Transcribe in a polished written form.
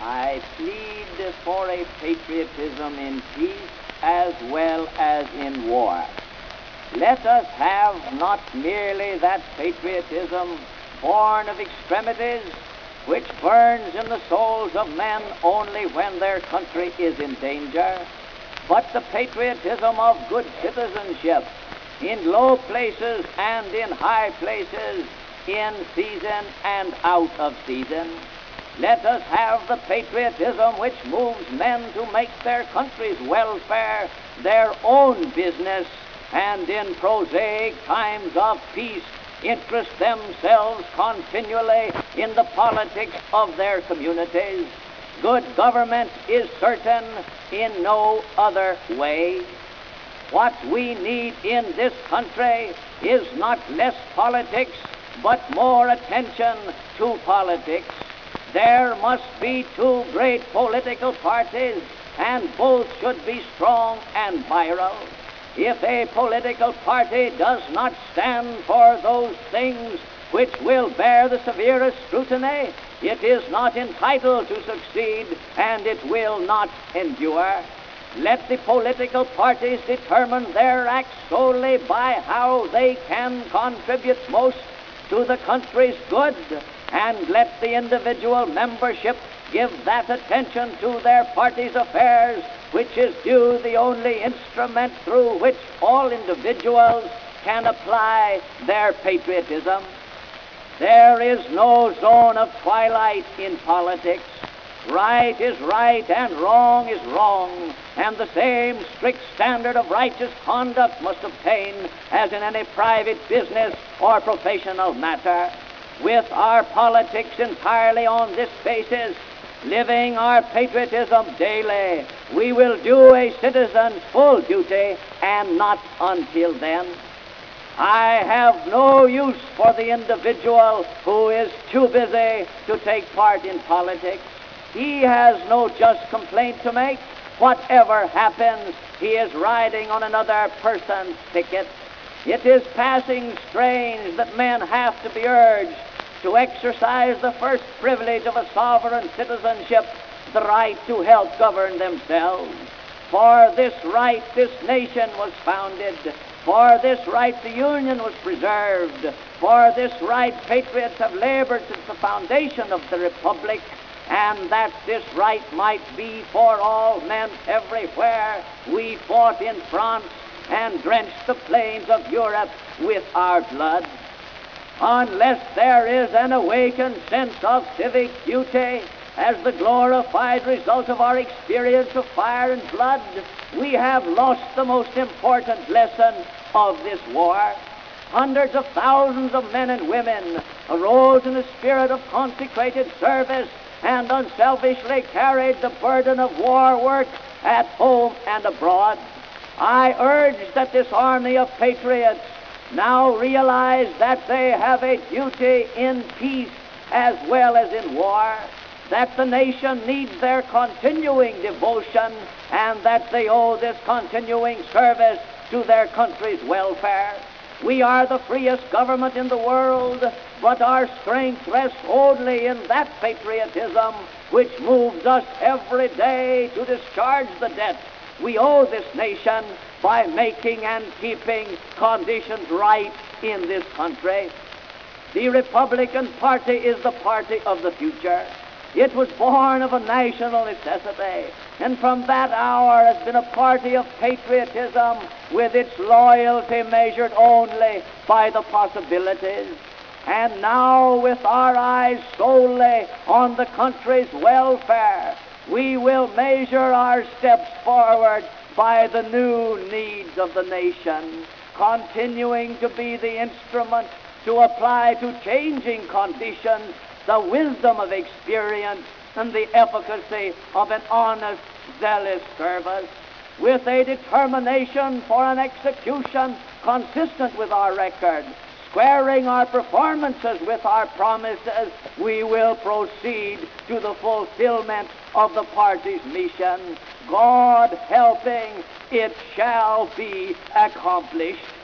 I plead for a patriotism in peace as well as in war. Let us have not merely that patriotism born of extremities, which burns in the souls of men only when their country is in danger, but the patriotism of good citizenship in low places and in high places, in season and out of season. Let us have the patriotism which moves men to make their country's welfare their own business, and in prosaic times of peace interest themselves continually in the politics of their communities. Good government is certain in no other way. What we need in this country is not less politics, but more attention to politics. There must be two great political parties, and both should be strong and virile. If a political party does not stand for those things which will bear the severest scrutiny, it is not entitled to succeed, and it will not endure. Let the political parties determine their acts solely by how they can contribute most to the country's good, and let the individual membership give that attention to their party's affairs which is due, the only instrument through which all individuals can apply their patriotism. There is no zone of twilight in politics. Right is right and wrong is wrong, and the same strict standard of righteous conduct must obtain as in any private business or professional matter. With our politics entirely on this basis, living our patriotism daily, we will do a citizen's full duty, and not until then. I have no use for the individual who is too busy to take part in politics. He has no just complaint to make. Whatever happens, he is riding on another person's ticket. It is passing strange that men have to be urged to exercise the first privilege of a sovereign citizenship, the right to help govern themselves. For this right this nation was founded. For this right the Union was preserved. For this right patriots have labored since the foundation of the Republic, and that this right might be for all men everywhere, we fought in France and drenched the plains of Europe with our blood. Unless there is an awakened sense of civic duty as the glorified result of our experience of fire and blood, we have lost the most important lesson of this war. Hundreds of thousands of men and women arose in a spirit of consecrated service and unselfishly carried the burden of war work at home and abroad. I urge that this army of patriots now realize that they have a duty in peace as well as in war, that the nation needs their continuing devotion, and that they owe this continuing service to their country's welfare. We are the freest government in the world, but our strength rests only in that patriotism which moves us every day to discharge the debt we owe this nation by making and keeping conditions right in this country. The Republican Party is the party of the future. It was born of a national necessity, and from that hour has been a party of patriotism with its loyalty measured only by the possibilities. And now, with our eyes solely on the country's welfare, we will measure our steps forward by the new needs of the nation, continuing to be the instrument to apply to changing conditions the wisdom of experience and the efficacy of an honest, zealous service, with a determination for an execution consistent with our record, squaring our performances with our promises, we will proceed to the fulfillment of the party's mission. God helping, it shall be accomplished.